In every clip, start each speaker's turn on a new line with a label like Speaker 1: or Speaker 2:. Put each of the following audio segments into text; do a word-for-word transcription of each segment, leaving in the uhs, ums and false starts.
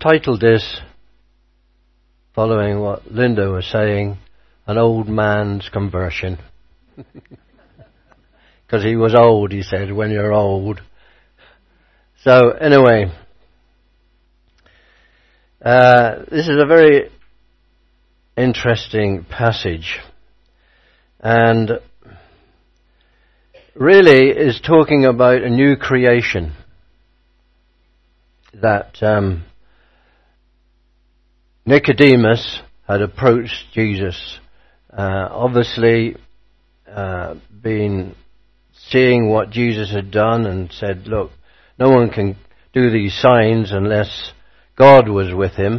Speaker 1: titled this, following what Linda was saying, An Old Man's Conversion. Because he was old, he said, when you're old. So, anyway, uh, this is a very interesting passage. And really is talking about a new creation that um, Nicodemus had approached Jesus. Uh, obviously, uh, been seeing what Jesus had done and said, look, no one can do these signs unless God was with him.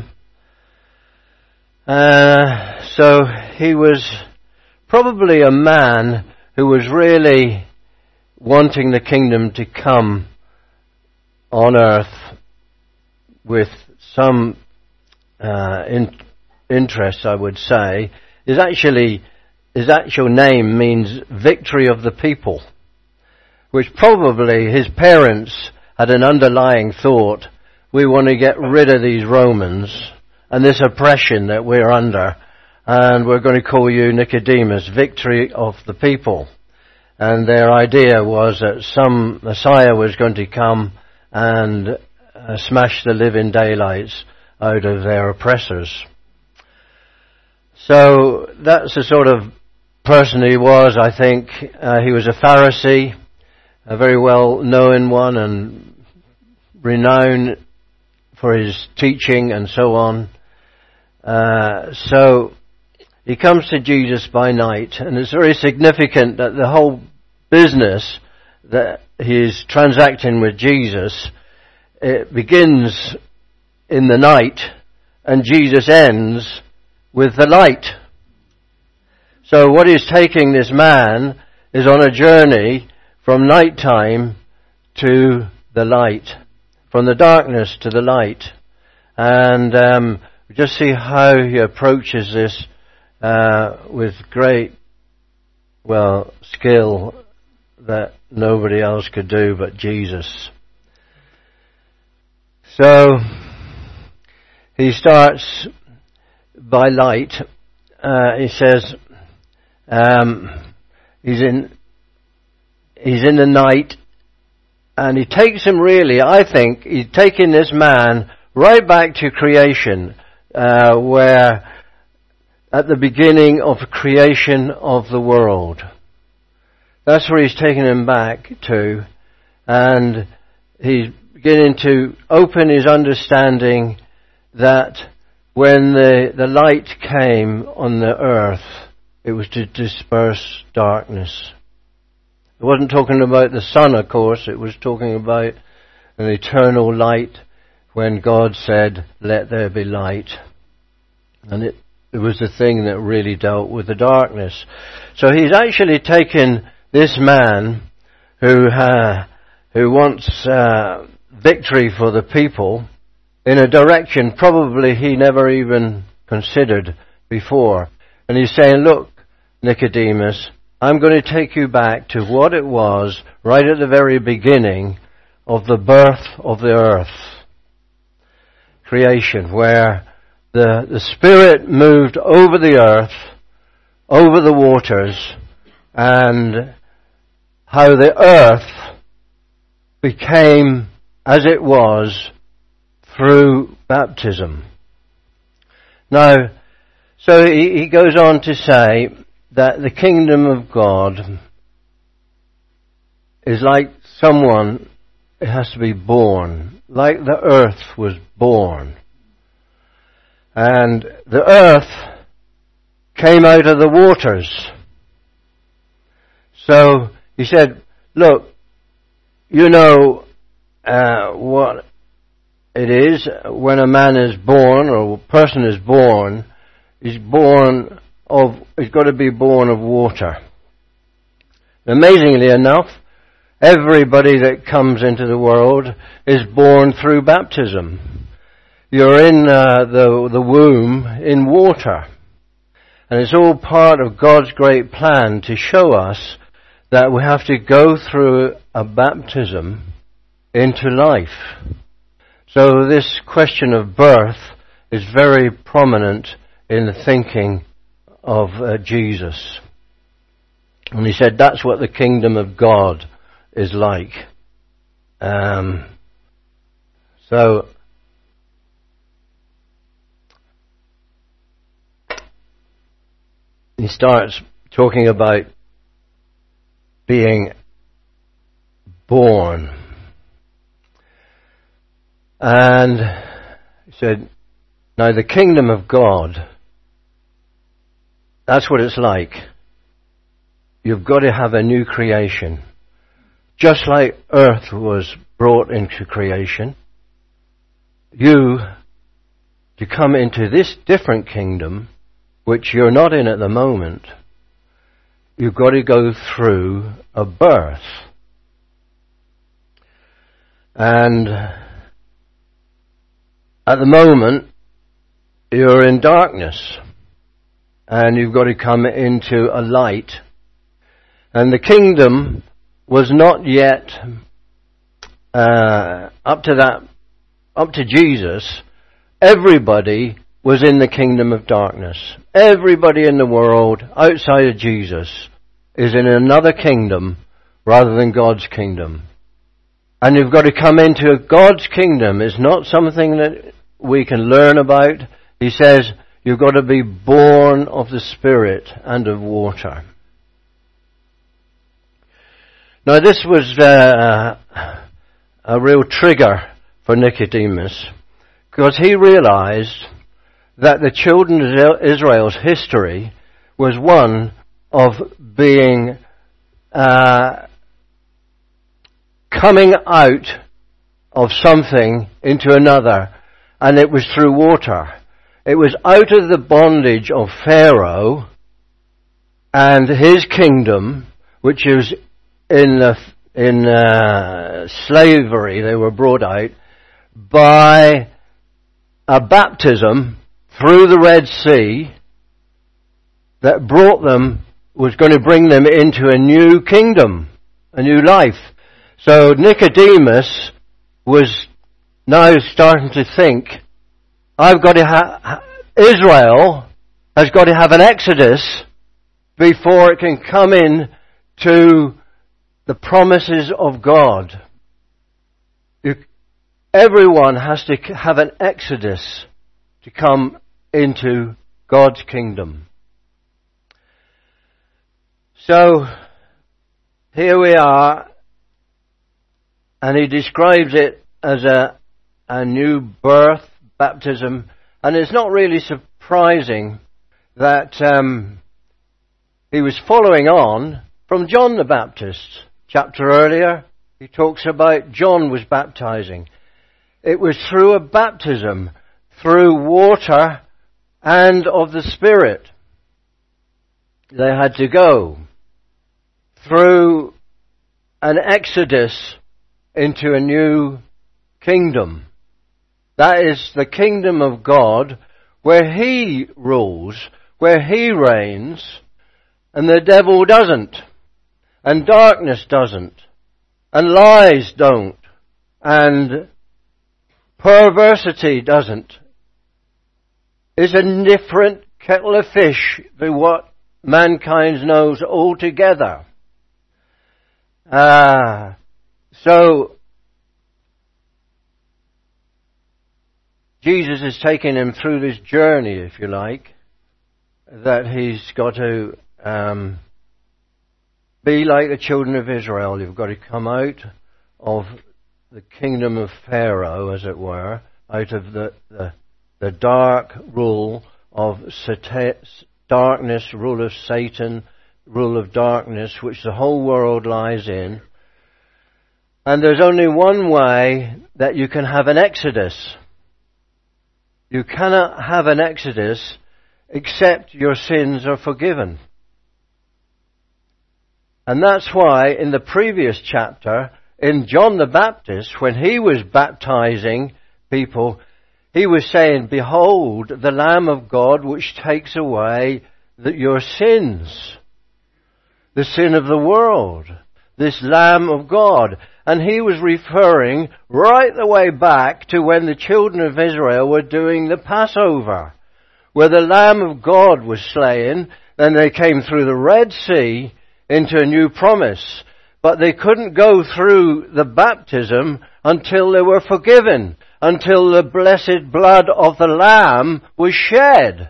Speaker 1: Uh, so he was probably a man who was really wanting the kingdom to come on earth with some uh, in, interest, I would say. Is actually his actual name means victory of the people, which probably his parents had an underlying thought: we want to get rid of these Romans and this oppression that we're under, and we're going to call you Nicodemus, victory of the people. And their idea was that some Messiah was going to come and uh, smash the living daylights out of their oppressors. So that's the sort of person he was, I think. Uh, he was a Pharisee, a very well-known one and renowned for his teaching and so on. Uh, so he comes to Jesus by night, and it's very significant that the whole business that he is transacting with Jesus, it begins in the night, and Jesus ends with the light. So what he's taking this man is on a journey from nighttime to the light, from the darkness to the light. And um, we just see how he approaches this uh, with great, well, skill that nobody else could do but Jesus. So he starts by light. Uh, he says um, he's in he's in the night, and he takes him really, I think, he's taking this man right back to creation, uh, where at the beginning of creation of the world. That's where he's taking him back to, and he's beginning to open his understanding that when the, the light came on the earth, it was to disperse darkness. It wasn't talking about the sun, of course. It was talking about an eternal light when God said, let there be light. And it, it was the thing that really dealt with the darkness. So he's actually taken this man who uh, who wants uh, victory for the people in a direction probably he never even considered before. And he's saying, look, Nicodemus, I'm going to take you back to what it was right at the very beginning of the birth of the earth. Creation, where the, the Spirit moved over the earth, over the waters, and how the earth became as it was through baptism. Now, so he, he goes on to say that the kingdom of God is like someone, it has to be born, like the earth was born. And the earth came out of the waters. So he said, look, you know uh, what it is when a man is born, or a person is born, he's born of, he's got to be born of water. Amazingly enough, everybody that comes into the world is born through baptism. You're in uh, the, the womb in water. And it's all part of God's great plan to show us that we have to go through a baptism into life. So this question of birth is very prominent in the thinking of uh, Jesus. And he said that's what the kingdom of God is like. Um, so, he starts talking about being born. And he said, now the kingdom of God, that's what it's like. You've got to have a new creation. Just like earth was brought into creation, you, to come into this different kingdom, which you're not in at the moment, you've got to go through a birth. And at the moment, you're in darkness. And you've got to come into a light. And the kingdom was not yet, uh, up to that, up to Jesus, everybody was in the kingdom of darkness. Everybody in the world outside of Jesus is in another kingdom rather than God's kingdom. And you've got to come into God's kingdom. It's not something that we can learn about. He says you've got to be born of the Spirit and of water. Now this was uh, a real trigger for Nicodemus, because he realized that the children of Israel's history was one of being uh, coming out of something into another, and it was through water. It was out of the bondage of Pharaoh and his kingdom, which is in the, in uh, slavery. They were brought out by a baptism through the Red Sea that brought them, was going to bring them into a new kingdom, a new life. So Nicodemus was now starting to think, I've got to have, Israel has got to have an exodus before it can come in to the promises of God. You, everyone has to have an exodus to come into God's kingdom. So, here we are, and he describes it as a, a new birth, baptism, and it's not really surprising that um, he was following on from John the Baptist. Chapter earlier, he talks about John was baptizing. It was through a baptism, through water and of the Spirit. They had to go through an exodus into a new kingdom. That is the kingdom of God, where He rules, where He reigns, and the devil doesn't. And darkness doesn't. And lies don't. And perversity doesn't. It's a different kettle of fish than what mankind knows altogether. Uh, so, Jesus is taking him through this journey, if you like, that he's got to um, be like the children of Israel. You've got to come out of the kingdom of Pharaoh, as it were, out of the the, the dark rule of sata- darkness, rule of Satan, rule of darkness, which the whole world lies in. And there's only one way that you can have an exodus. You cannot have an exodus except your sins are forgiven. And that's why in the previous chapter, in John the Baptist, when he was baptizing people, he was saying, "Behold, the Lamb of God which takes away the, your sins, the sin of the world." this Lamb of God. And he was referring right the way back to when the children of Israel were doing the Passover, where the Lamb of God was slain. Then they came through the Red Sea into a new promise. But they couldn't go through the baptism until they were forgiven, until the blessed blood of the Lamb was shed.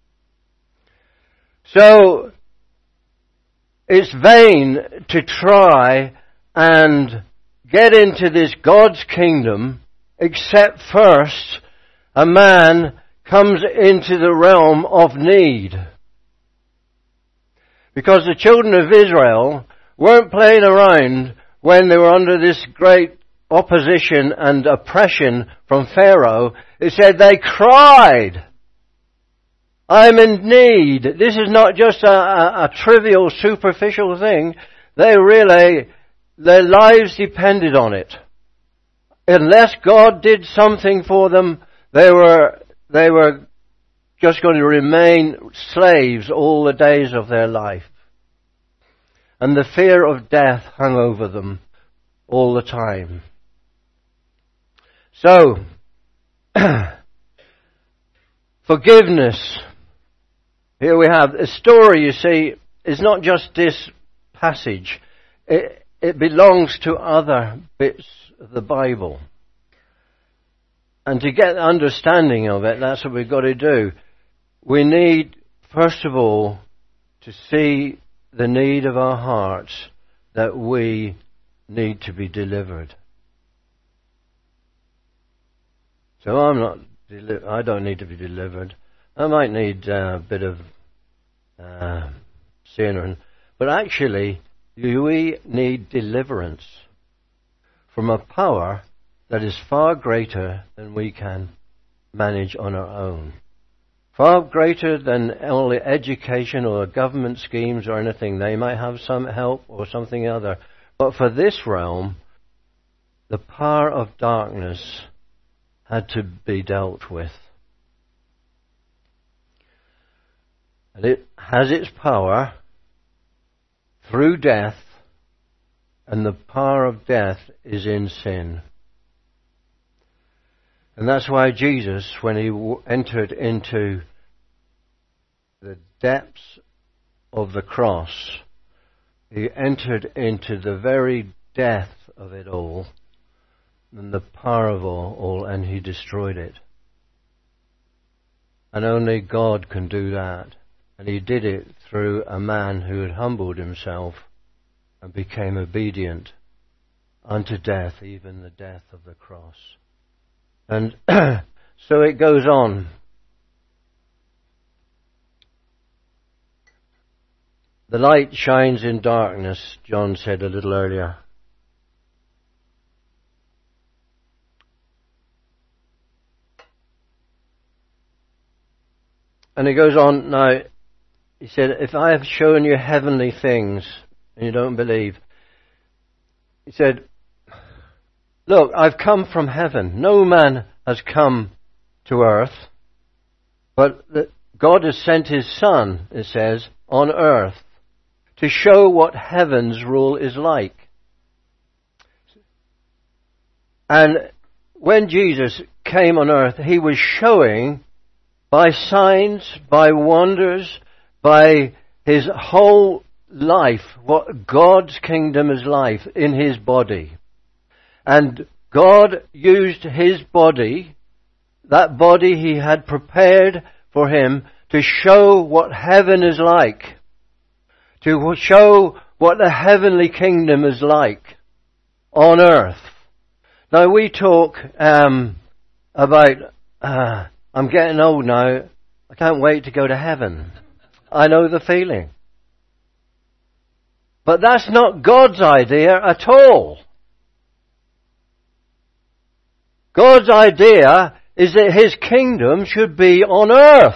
Speaker 1: So, it's vain to try and get into this God's kingdom except first a man comes into the realm of need. Because the children of Israel weren't playing around when they were under this great opposition and oppression from Pharaoh. It said they cried, I'm in need. This is not just a, a, a trivial, superficial thing. They really, their lives depended on it. Unless God did something for them, they were, they were just going to remain slaves all the days of their life. And the fear of death hung over them all the time. So, forgiveness. Here we have a story, you see, is not just this passage. It, it belongs to other bits of the Bible. And to get the understanding of it, that's what we've got to do. We need, first of all, to see the need of our hearts, that we need to be delivered. So I'm not, deli- I don't need to be delivered. I might need uh, a bit of uh, sin, but actually we need deliverance from a power that is far greater than we can manage on our own. Far greater than only education or government schemes or anything. They might have some help or something other. But for this realm, the power of darkness had to be dealt with. And it has its power through death, and the power of death is in sin. And that's why Jesus, when he w- entered into the depths of the cross, he entered into the very death of it all, and the power of all, all, and he destroyed it. And only God can do that. And he did it through a man who had humbled himself and became obedient unto death, even the death of the cross. And so it goes on. The light shines in darkness, John said a little earlier. And he goes on now, he said, if I have shown you heavenly things and you don't believe, he said, look, I've come from heaven. No man has come to earth, but God has sent his Son, it says, on earth to show what heaven's rule is like. And when Jesus came on earth, he was showing by signs, by wonders, by his whole life, what God's kingdom is like in his body. And God used his body, that body he had prepared for him, to show what heaven is like. To show what the heavenly kingdom is like on earth. Now we talk um, about, uh, I'm getting old now, I can't wait to go to heaven. I know the feeling. But that's not God's idea at all. God's idea is that his kingdom should be on earth.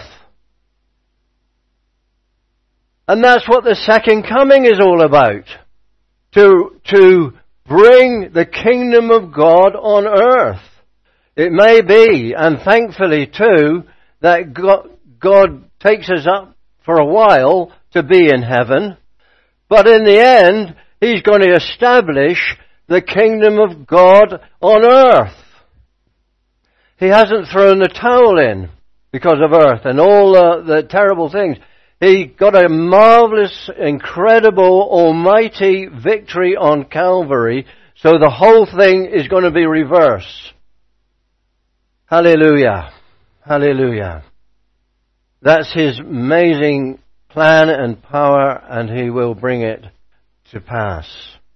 Speaker 1: And that's what the second coming is all about. To, to bring the kingdom of God on earth. It may be, and thankfully too, that God, God takes us up for a while to be in heaven. But in the end, He's going to establish the kingdom of God on earth. He hasn't thrown the towel in because of earth and all the, the terrible things. He got a marvelous, incredible, almighty victory on Calvary, so the whole thing is going to be reversed. Hallelujah. Hallelujah. That's His amazing plan and power, and He will bring it to pass.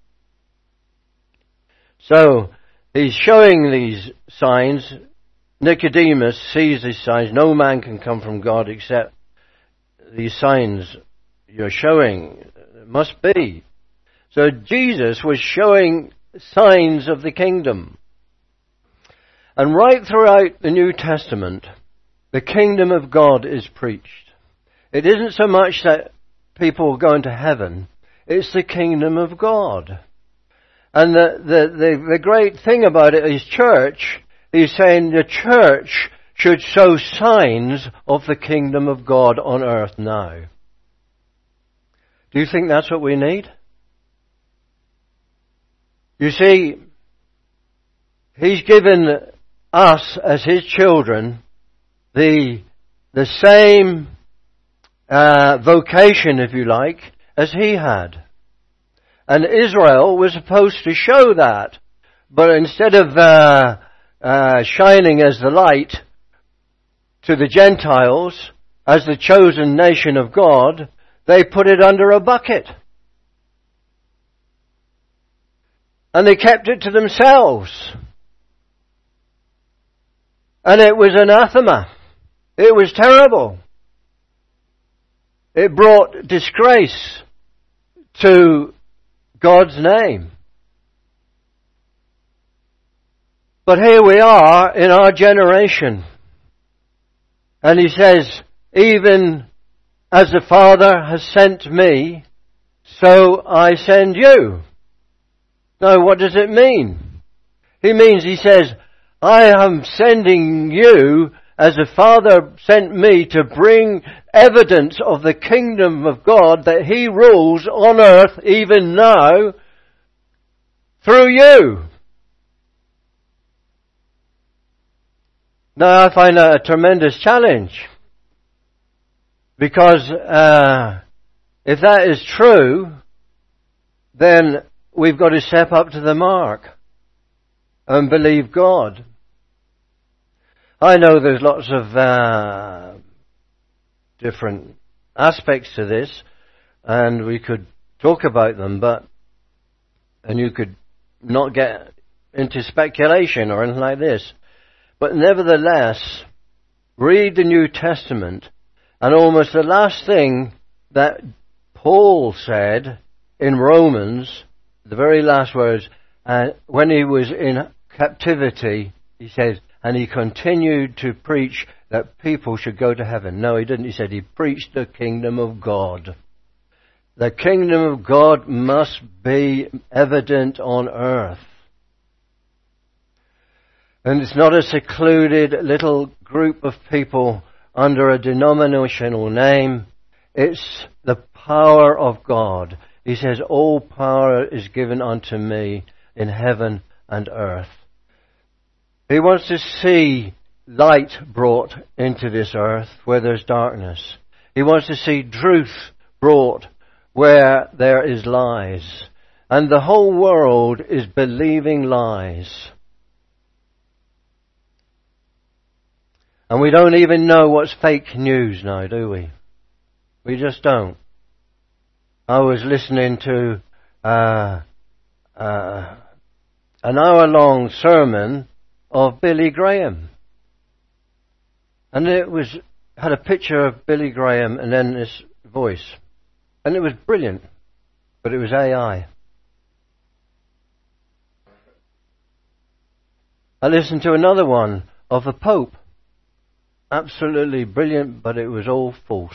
Speaker 1: So, He's showing these signs. Nicodemus sees these signs. No man can come from God except these signs you're showing. It must be. So Jesus was showing signs of the kingdom. And right throughout the New Testament, the kingdom of God is preached. It isn't so much that people are going to heaven. It's the kingdom of God. And the, the, the, the great thing about it is church. He's saying the church should show signs of the kingdom of God on earth now. Do you think that's what we need? You see, He's given us as His children the, the same uh, vocation, if you like, as He had. And Israel was supposed to show that. But instead of uh, uh, shining as the light to the Gentiles, as the chosen nation of God, they put it under a bucket. And they kept it to themselves. And it was anathema. It was terrible. It brought disgrace to God's name. But here we are in our generation. And He says, even as the Father has sent me, so I send you. Now, what does it mean? He means, He says, I am sending you as the Father sent me to bring evidence of the kingdom of God, that He rules on earth even now through you. Now, I find that a tremendous challenge. Because uh, if that is true, then we've got to step up to the mark and believe God. I know there's lots of uh, different aspects to this, and we could talk about them, but and you could not get into speculation or anything like this. But nevertheless, read the New Testament, and almost the last thing that Paul said in Romans, the very last words, uh, when he was in captivity, he says, and he continued to preach that people should go to heaven. No, he didn't. He said he preached the kingdom of God. The kingdom of God must be evident on earth. And it's not a secluded little group of people under a denominational name. It's the power of God. He says, all power is given unto me in heaven and earth. He wants to see light brought into this earth where there's darkness. He wants to see truth brought where there is lies. And the whole world is believing lies. And we don't even know what's fake news now, do we? We just don't. I was listening to uh, uh, an hour-long sermon of Billy Graham. And it was had a picture of Billy Graham and then this voice. And it was brilliant. But it was A I. I listened to another one of the Pope. Absolutely brilliant, but it was all false.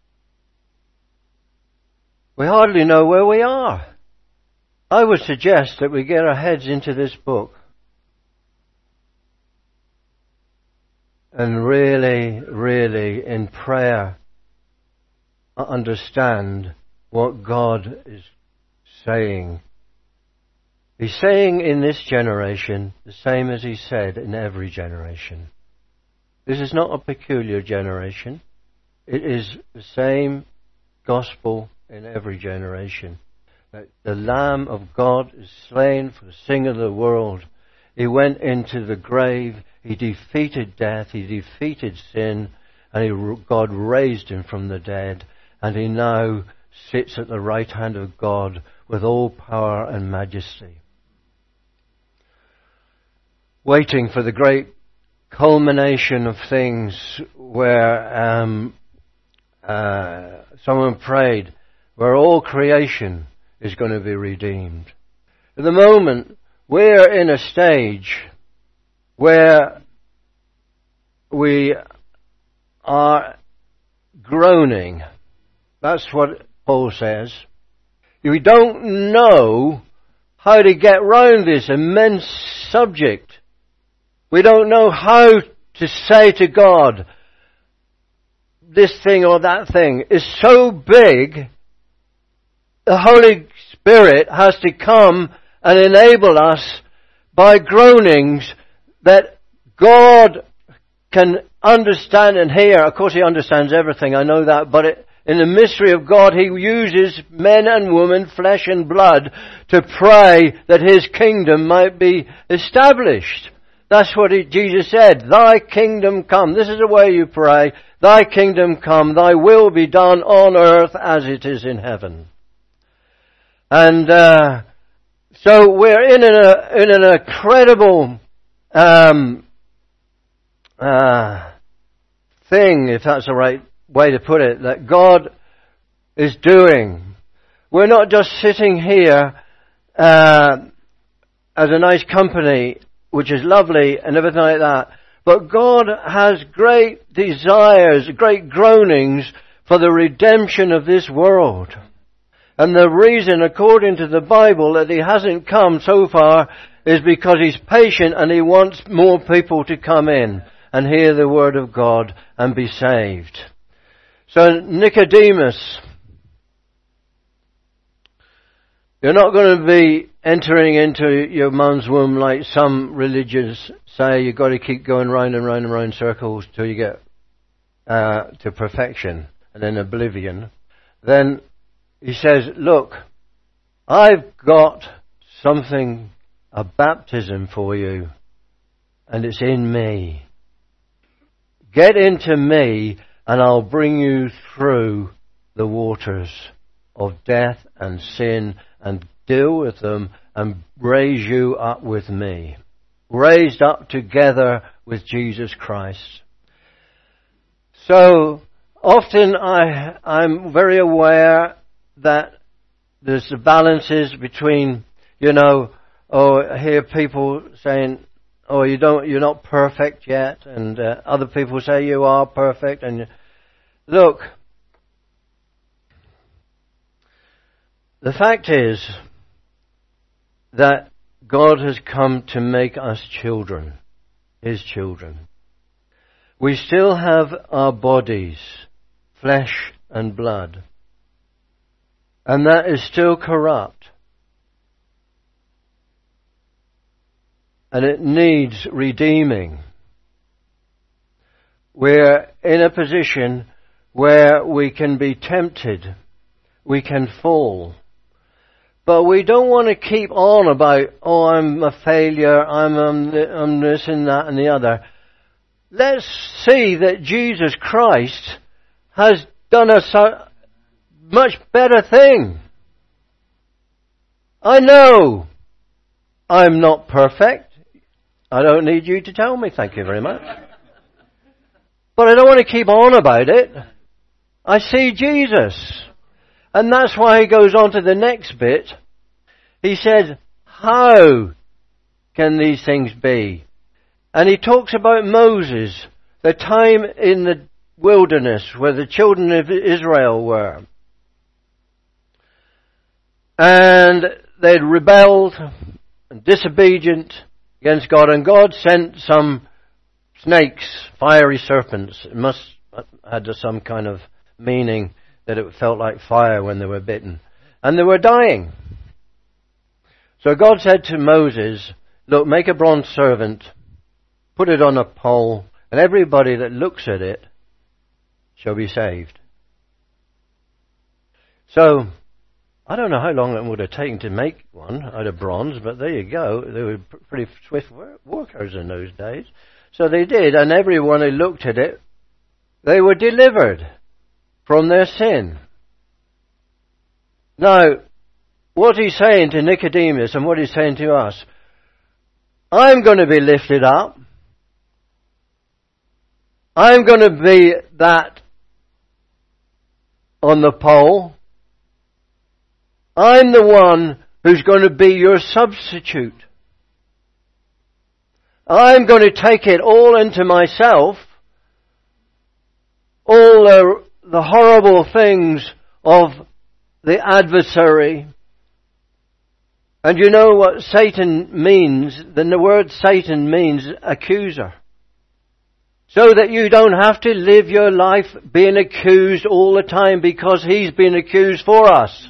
Speaker 1: We hardly know where we are. I would suggest that we get our heads into this book and really, really in prayer understand what God is saying. He's saying in this generation the same as he said in every generation. This is not a peculiar generation. It is the same gospel in every generation. That the Lamb of God is slain for the sin of the world. He went into the grave. He defeated death. He defeated sin. And he, God raised him from the dead. And he now sits at the right hand of God with all power and majesty, waiting for the great culmination of things where um, uh, someone prayed, where all creation is going to be redeemed. At the moment, we're in a stage where we are groaning. That's what Paul says. We don't know how to get round this immense subject. We don't know how to say to God, this thing or that thing is so big, the Holy Spirit has to come and enable us by groanings that God can understand and hear. Of course He understands everything, I know that, but it, in the mystery of God, He uses men and women, flesh and blood, to pray that His kingdom might be established. That's what he, Jesus said. Thy kingdom come. This is the way you pray. Thy kingdom come. Thy will be done on earth as it is in heaven. And uh, so we're in an, in an incredible um, uh, thing, if that's the right way to put it, that God is doing. We're not just sitting here uh, as a nice company, which is lovely and everything like that. But God has great desires, great groanings for the redemption of this world. And the reason, according to the Bible, that He hasn't come so far is because He's patient and He wants more people to come in and hear the Word of God and be saved. So Nicodemus, you're not going to be entering into your mum's womb like some religions say. You've got to keep going round and round and round circles till you get uh, to perfection and then oblivion. Then he says, look, I've got something, a baptism for you, and it's in me. Get into me and I'll bring you through the waters of death and sin and deal with them and raise you up with me. Raised up together with Jesus Christ. So often I, I'm very aware that there's the balances between, you know, oh, I hear people saying, oh, you don't, you're not perfect yet, and uh, other people say you are perfect. And look, the fact is that God has come to make us children, His children. We still have our bodies, flesh and blood, and that is still corrupt. And it needs redeeming. We're in a position where we can be tempted. We can fall. But we don't want to keep on about, oh, I'm a failure, I'm, um, I'm this and that and the other. Let's see that Jesus Christ has done a so much better thing. I know I'm not perfect. I don't need you to tell me, thank you very much. But I don't want to keep on about it. I see Jesus. And that's why he goes on to the next bit. He says, how can these things be? And he talks about Moses, the time in the wilderness where the children of Israel were. And they'd rebelled and disobedient against God, and God sent some snakes, fiery serpents. It must have had some kind of meaning that it felt like fire when they were bitten. And they were dying. So God said to Moses, look, make a bronze serpent, put it on a pole, and everybody that looks at it shall be saved. So, I don't know how long it would have taken to make one out of bronze, but there you go. They were pretty swift workers in those days. So they did, and everyone who looked at it, they were delivered from their sin. Now, what he's saying to Nicodemus and what he's saying to us, I'm going to be lifted up. I'm going to be that on the pole. I'm the one who's going to be your substitute. I'm going to take it all into myself. All the, the horrible things of the adversary. And you know what Satan means? Then the word Satan means accuser. So that you don't have to live your life being accused all the time, because he's been accused for us.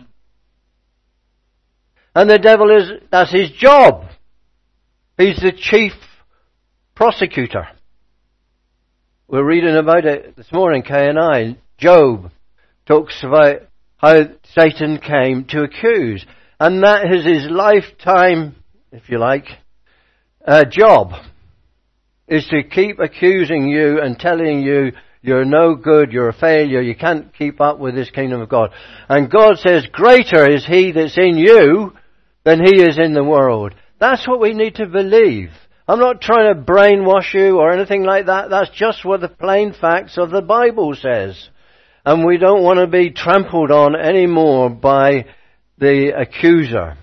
Speaker 1: And the devil is, that's his job. He's the chief prosecutor. We're reading about it this morning, Kay and I. Job talks about how Satan came to accuse. And that is his lifetime, if you like, uh, job. Is to keep accusing you and telling you you're no good, you're a failure, you can't keep up with this kingdom of God. And God says, greater is he that's in you than he is in the world. That's what we need to believe. I'm not trying to brainwash you or anything like that. That's just what the plain facts of the Bible says. And we don't want to be trampled on anymore by the accuser.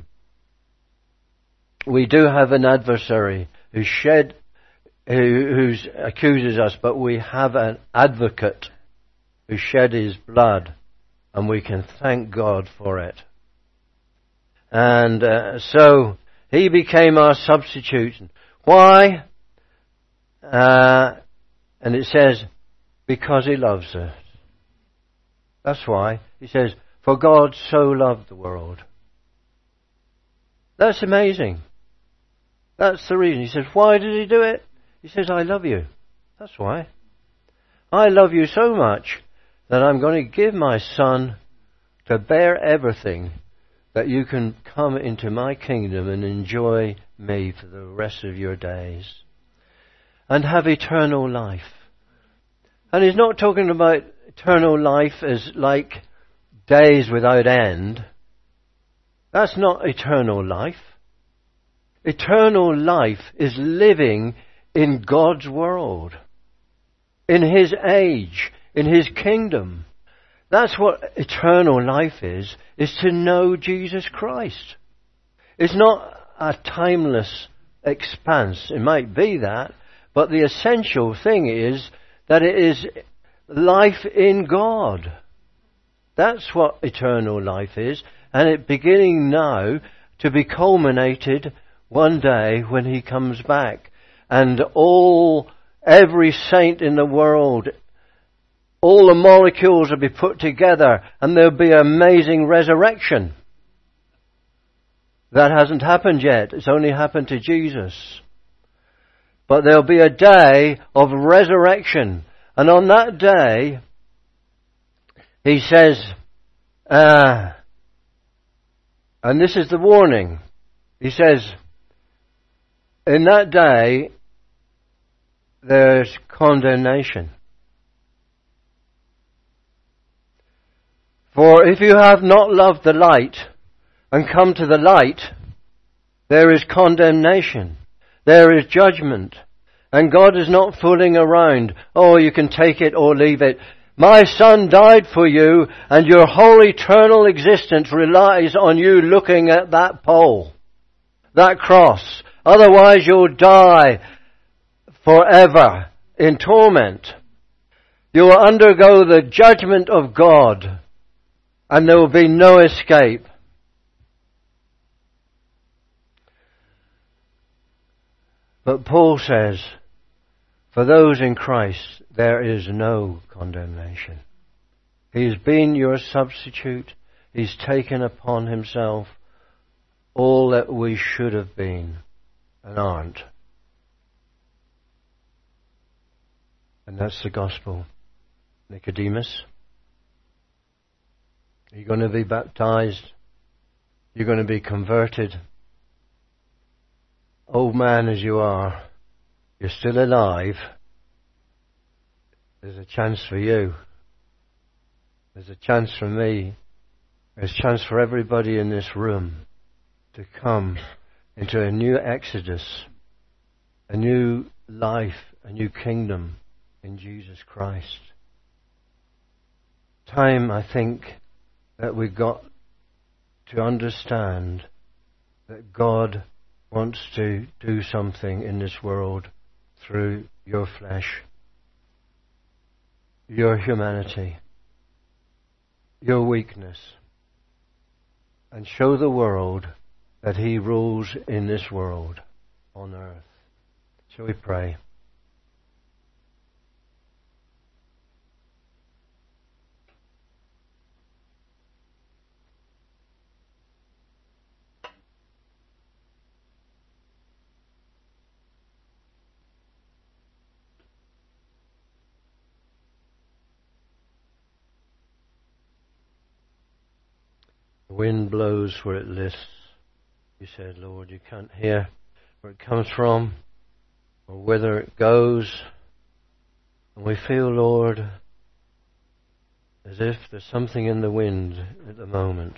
Speaker 1: We do have an adversary who shed, who who's accuses us, but we have an advocate who shed his blood, and we can thank God for it. And uh, so he became our substitute. Why? Uh, and it says, because he loves us. That's why. He says, for God so loved the world. That's amazing. That's the reason. He says, why did he do it? He says, I love you. That's why. I love you so much that I'm going to give my son to bear everything, that you can come into my kingdom and enjoy me for the rest of your days and have eternal life. And he's not talking about eternal life as like days without end. That's not eternal life. Eternal life is living in God's world, in his age, in his kingdom. That's what eternal life is, is to know Jesus Christ. It's not a timeless expanse. It might be that, but the essential thing is that it is life in God. That's what eternal life is, and it's beginning now to be culminated one day when he comes back. And all, every saint in the world, all the molecules will be put together, and there'll be an amazing resurrection. That hasn't happened yet. It's only happened to Jesus. But there'll be a day of resurrection. And on that day, he says, uh, and this is the warning. He says, in that day, there's condemnation. For if you have not loved the light and come to the light, there is condemnation. There is judgment. And God is not fooling around. Oh, you can take it or leave it. My son died for you, and your whole eternal existence relies on you looking at that pole, that cross. Otherwise you'll die forever in torment. You will undergo the judgment of God, and there will be no escape. But Paul says, for those in Christ, there is no condemnation. He's been your substitute. He's taken upon himself all that we should have been and aren't. And that's the gospel. Nicodemus, you're going to be baptized. You're going to be converted. Old man as you are, you're still alive. There's a chance for you. There's a chance for me. There's a chance for everybody in this room to come into a new exodus, a new life, a new kingdom in Jesus Christ. Time, I think, that we got to understand that God wants to do something in this world through your flesh, your humanity, your weakness, and show the world that He rules in this world on earth. Shall we pray? The wind blows where it lists. You said, Lord, you can't hear where it comes from or whither it goes. And we feel, Lord, as if there's something in the wind at the moment.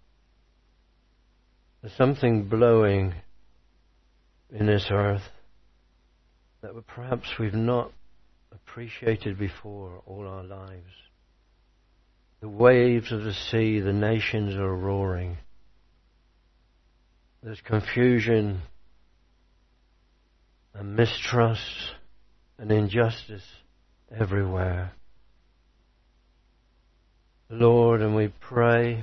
Speaker 1: There's something blowing in this earth that perhaps we've not appreciated before all our lives. The waves of the sea, the nations are roaring. There's confusion and mistrust and injustice everywhere. Lord, and we pray,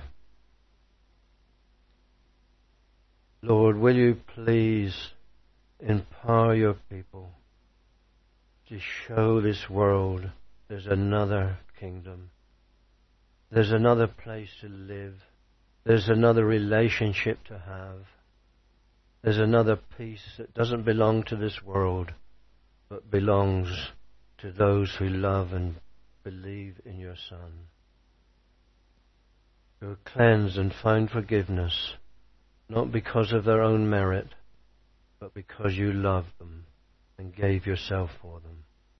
Speaker 1: Lord, will you please empower your people to show this world there's another kingdom. There's another place to live. There's another relationship to have. There's another peace that doesn't belong to this world, but belongs to those who love and believe in your Son, who are cleansed and found forgiveness, not because of their own merit, but because you loved them and gave yourself for them.